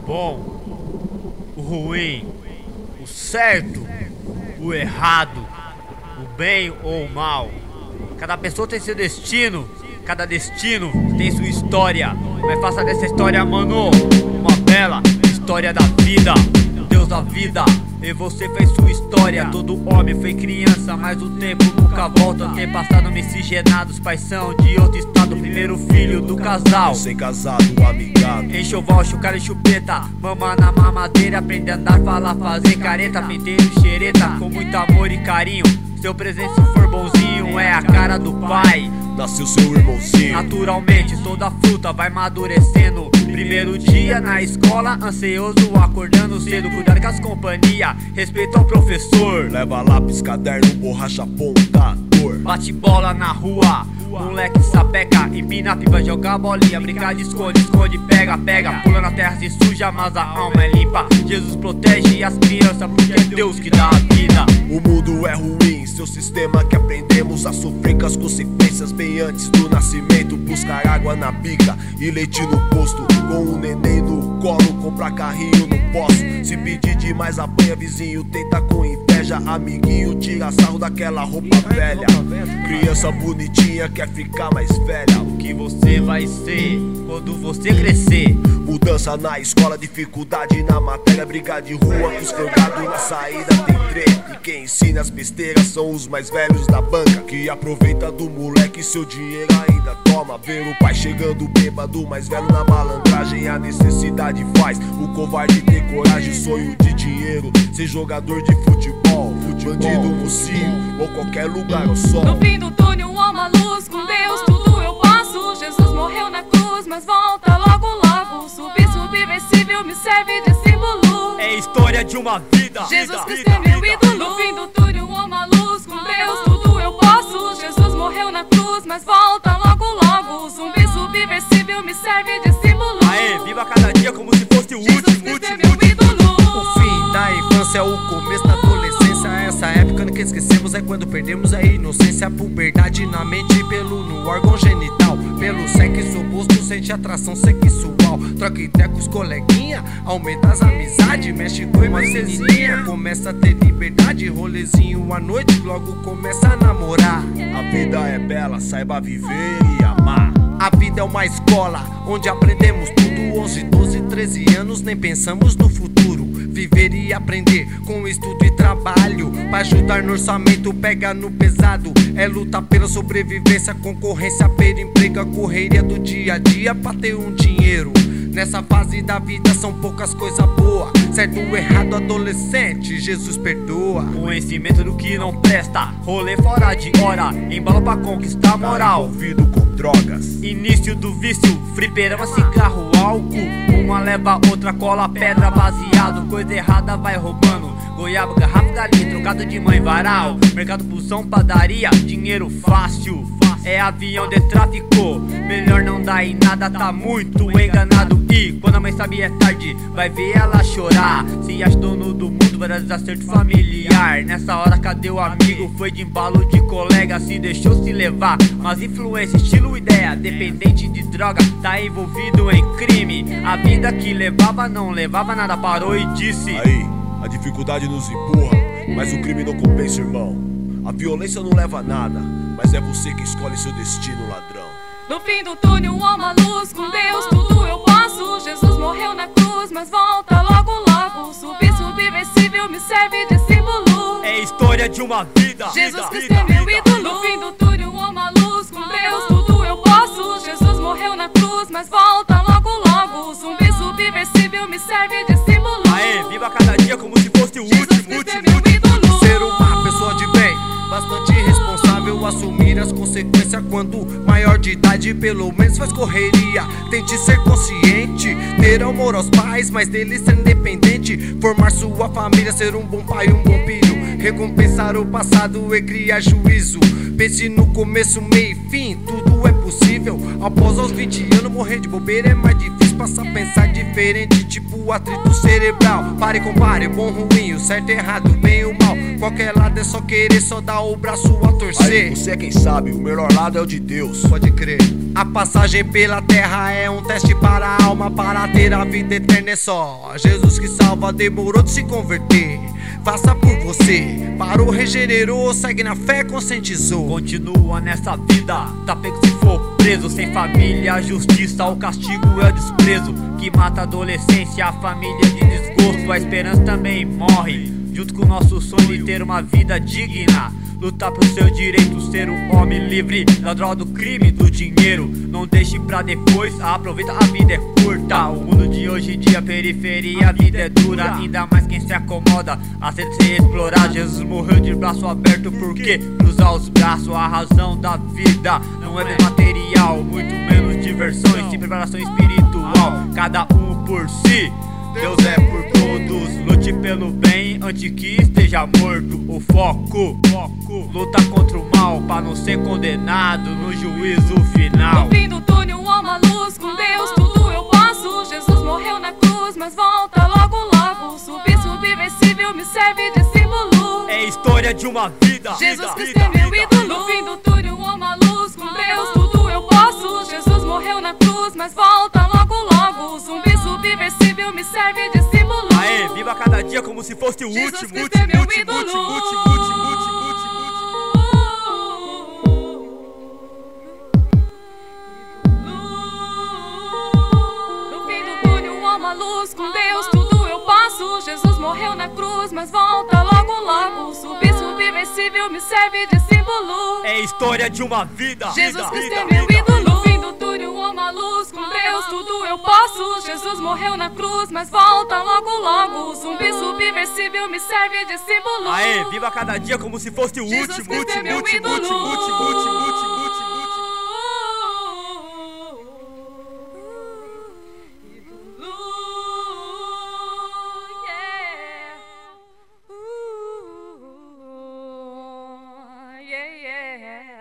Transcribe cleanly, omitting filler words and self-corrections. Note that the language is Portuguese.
bom, o ruim, o certo, o errado, o bem ou o mal. Cada pessoa tem seu destino, cada destino tem sua história. Mas faça dessa história, mano, uma bela história da vida. Deus da vida, e você fez sua história. Todo homem foi criança, mas o tempo nunca volta. Antepassado miscigenado, os pais são de outro estado. Primeiro filho do casal, sem casado, amigado. Enxoval, chucara e chupeta, mama na mamadeira. Aprende a andar, falar, fazer careta. Penteiro, xereta, com muito amor e carinho. Seu presente, se for bonzinho, é a cara do pai. Nasceu seu irmãozinho. Naturalmente, toda fruta vai amadurecendo. Primeiro dia na escola, ansioso, acordando cedo. Cuidado com as companhias, respeito ao professor. Leva lápis, caderno, borracha, apontador. Bate bola na rua, moleque sapeca. Empina a pipa, joga a bolinha. Brincar de esconde, esconde, pega, pega. Pula na terra, se suja, mas a alma é limpa. Jesus protege as crianças, porque é Deus que dá a vida. O mundo é ruim, seu sistema que aprendemos a sofrer com as consequências. Bem antes do nascimento, buscar água na bica e leite no posto. Com o neném no colo, comprar carrinho não posso. Se pedir demais apanha vizinho, tenta com inveja. Amiguinho, tira sarro daquela roupa velha. Criança bonitinha quer ficar mais velha. O que você vai ser quando você crescer? Mudança na escola, dificuldade na matéria. Briga de rua com os frangados na saída tem treta. E quem ensina as besteiras são os mais velhos da banca, que aproveita do moleque seu dinheiro ainda toma. Ver o pai chegando bêbado, mais velho na malandragem. A necessidade faz o covarde ter coragem. Sonho de dinheiro, ser jogador de futebol, bandido, mocinho ou qualquer lugar ao sol. No fim do túnel há uma luz, com Deus tudo eu passo. Jesus morreu na cruz, mas volta logo logo. Subversível me serve de símbolo. É a história de uma vida. Jesus Cristo é meu ídolo. No fim do túnel há uma luz, com Deus tudo eu posso. Jesus morreu na cruz, mas volta logo logo. Subversível me serve de símbolo. Aê, viva cada dia como se fosse o Jesus último, Cristo é meu ídolo. O fim da infância é o começo da adolescência. Essa época que esquecemos é quando perdemos a inocência. A puberdade na mente no órgão genital. Pelo sexo oposto sente atração sexual. Troca ideia com os coleguinha, aumenta as amizades. Mexe com a menininha, começa a ter liberdade. Rolezinho à noite, logo começa a namorar. A vida é bela, saiba viver e amar. A vida é uma escola, onde aprendemos tudo. 11, 12, 13 anos, nem pensamos no futuro. Viver e aprender com estudo e trabalho. Pra ajudar no orçamento, pega no pesado. É luta pela sobrevivência, concorrência pelo emprego. A correria do dia a dia pra ter um dinheiro. Nessa fase da vida são poucas coisas boas. Certo ou errado, adolescente, Jesus perdoa. Conhecimento do que não presta, rolê fora de hora. Embalo pra conquistar moral. Envolvido com drogas. Início do vício, fliperama, cigarro, álcool. Uma leva, outra cola, pedra, baseado. Coisa errada vai roubando. Goiaba, garrafa, galinha, trocado de mãe, varal. Mercado, pulsão, padaria, dinheiro fácil. É avião de tráfico, melhor não dar em nada, tá muito enganado. E quando a mãe sabe é tarde, vai ver ela chorar. Se acha dono do mundo, vai dar desacerto familiar. Nessa hora cadê o amigo? Foi de embalo de colega, se deixou se levar. Mas influência, estilo, ideia, dependente de droga, tá envolvido em crime. A vida que levava não levava nada, parou e disse: aí, a dificuldade nos empurra, mas o crime não compensa, irmão. A violência não leva a nada, mas é você que escolhe seu destino, ladrão. No fim do túnel há uma luz, com Deus tudo eu posso. Jesus morreu na cruz, mas volta logo logo. Subversível me serve de símbolo. É a história de uma vida. Jesus Cristo é meu ídolo. No fim do túnel há uma luz, com Deus tudo eu posso. Jesus morreu na cruz, mas volta logo logo. Subversível me serve de símbolo. Aê, viva cada dia como se fosse o Jesus último, Cristo é meu ídolo. Ser uma pessoa de bem, bastante responsável, assumir as consequências quando maior de idade, pelo menos faz correria. Tente ser consciente, ter amor aos pais, mas deles ser independente. Formar sua família, ser um bom pai, um bom filho. Recompensar o passado e criar juízo. Pense no começo, meio e fim, tudo é possível. Após aos 20 anos morrer de bobeira é mais difícil. passa a pensar diferente, tipo atrito cerebral. Pare e compare, bom, ruim, o certo, errado, bem ou mal. Qualquer lado é só querer, só dar o braço a torcer. Aí você é quem sabe, o melhor lado é o de Deus. Pode crer. A passagem pela terra é um teste para a alma. Para ter a vida eterna é só Jesus que salva, demorou de se converter. Faça por você, parou, regenerou, segue na fé, conscientizou. Continua nessa vida, tá pego se for preso. Sem família, a justiça, o castigo é o desprezo que mata a adolescência, a família de desgosto. A esperança também morre, junto com o nosso sonho de ter uma vida digna. Lutar pro seu direito, ser um homem livre da droga, do crime, do dinheiro. Não deixe pra depois, aproveita, a vida é curta. O mundo de hoje em dia, periferia, a vida é dura. Ainda mais quem se acomoda, aceita ser explorado. Jesus morreu de braço aberto, porque cruzar os braços, a razão da vida não é bem material, muito menos diversão e sim preparação espiritual. Cada um por si, Deus é por todos. Lute pelo bem antes que esteja morto. O foco, luta contra o mal pra não ser condenado no juízo final. No fim do túnel há uma luz, com Deus tudo eu posso. Jesus morreu na cruz, mas volta logo logo. Subversível me serve de símbolo. É a história de uma vida. Jesus Cristo é meu ídolo. No fim do túnel há uma luz, com Deus tudo eu posso. Jesus morreu na cruz, mas volta logo logo. Subversível me serve de símbolo. Aê, viva cada dia como se fosse o Jesus último, Cristo é meu ídolo. No fim do túnel há uma luz, com Deus tudo eu posso. Jesus morreu na cruz, mas volta logo logo. Subversível me serve de símbolo. É a história de uma vida. Jesus Cristo é meu ídolo. No fim do túnel há uma luz, com Deus tudo eu posso. Jesus morreu na cruz, mas volta logo logo. Subversível me serve de símbolo. Aê, viva cada dia como se fosse o Jesus último, Cristo é meu ídolo. Yeah.